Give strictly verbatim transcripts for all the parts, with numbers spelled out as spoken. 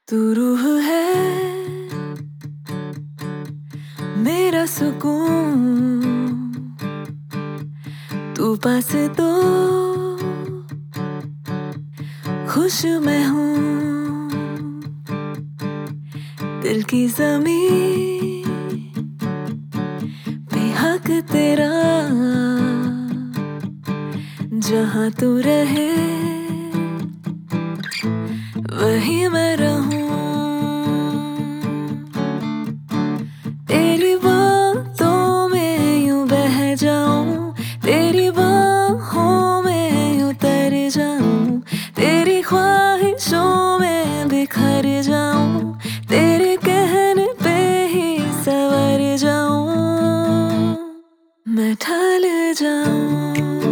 तू रूह है मेरा सुकून, तू पास तो खुश मैं हूँ। दिल की ज़मीं पे हक तेरा, जहाँ तू रहे वहीं मैं रहूं। तेरी बातों में यूं बह जाऊं, तेरी बाहों में यूं तर जाऊं, तेरी ख्वाहिशों में बिखर जाऊं, तेरे कहने पे ही संवर जाऊं। मैं ढल जाऊं,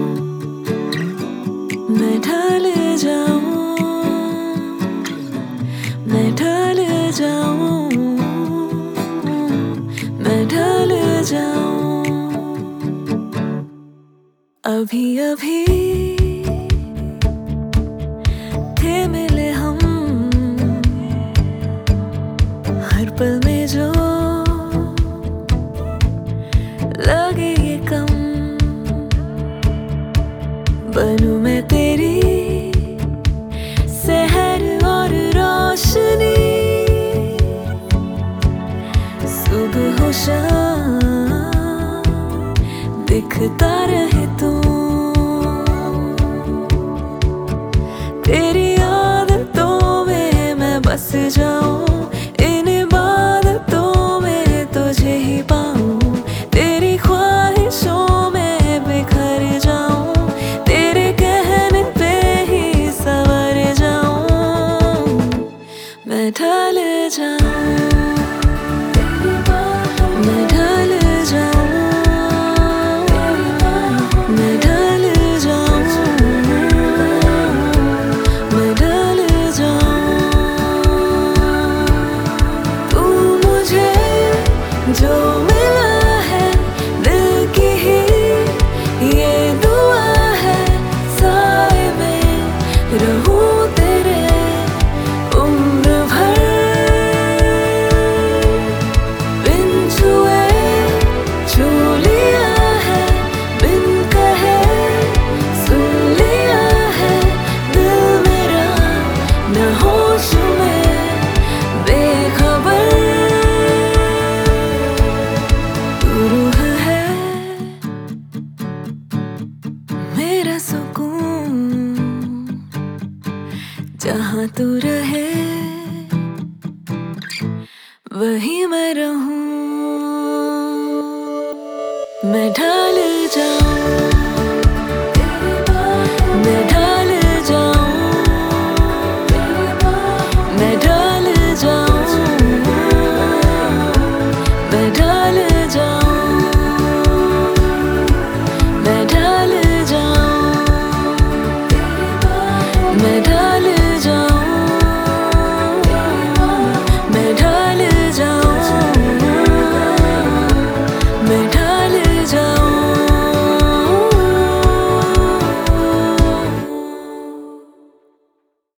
मैं ढल जाऊं, मैं ढल जाऊं, मैं ढल जाऊं। अभी अभी थे मिले हम, हर पल में जो लगे ये कम। बनूं मैं तेरी सहर और रोशनी, सुबह हो शाम दिखता रहे तू। तेरी आदतों में मैं बस जाऊं, इन इबादतों में तुझे ही पाऊं, तेरी ख्वाहिशों में बिखर जाऊं, तेरे कहने पे ही संवर जाऊं। मैं ढल जाऊं, मैं ढल जाऊं, मैं ढल जाऊं, मैं ढल जाऊं। तू मुझे जो मिला है दिल की ही ये दुआ है, साए में रहूं तेरे उम्र भर। बिन छुए छू लिया है, बिन कहे सुन लिया है, दिल मेरा न होश में बेखबर। तू रूह है मेरा सुकून, जहाँ तू रहे वहीं मैं रहूं। मैं ढल जाऊं।